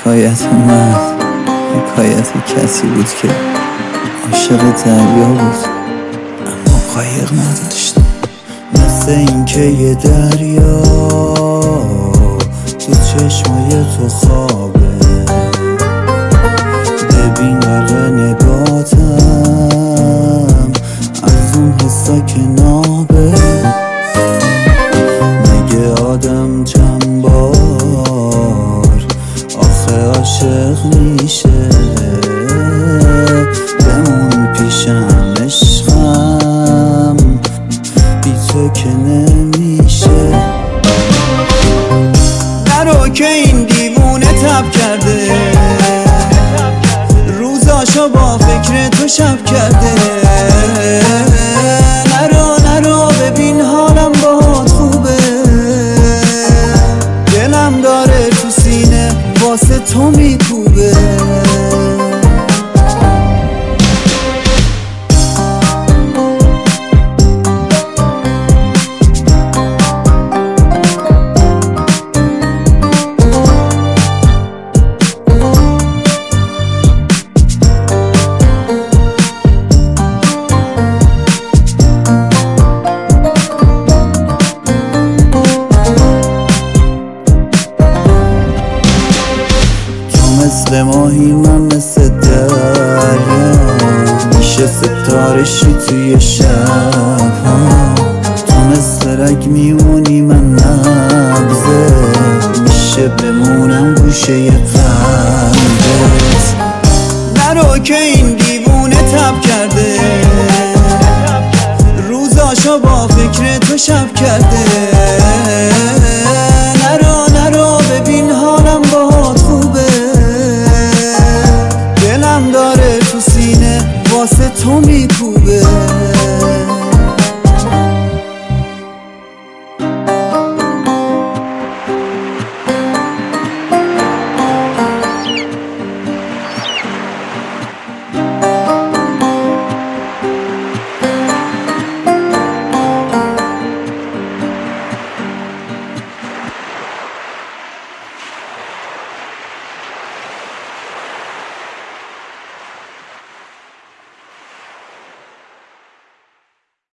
حکایت من حکایت کسی بود که عاشق دریا بود اما قایق نداشت. مثل این که یه دریا تو چشمای تو خوابه، ببین غرق نگاتم از اون حسا که نابه. مگه آدم چند بار آخه عاشق میشه؟ بمون پیشم عشقم بی تو که نمیشه. نرو که این دیوونه تب کرده، روزاشو با فکر تو شب کرده. نرو ببین حالم باهات خوبه، دلم داره تو سینه واسه تو میکوبه. مثل ماهی من مثل دریا، میشه ستارشی توی شب ها. تو مثل رگ میمونی من نبضه، میشه بمونم گوشه قلبت. نرو که این دیوونه تب کرده، روزاشو با فکر تو شب کرده. نرو ببین حالم باهات خوبه، دلم داره تو سینه واسه تو میکوبه.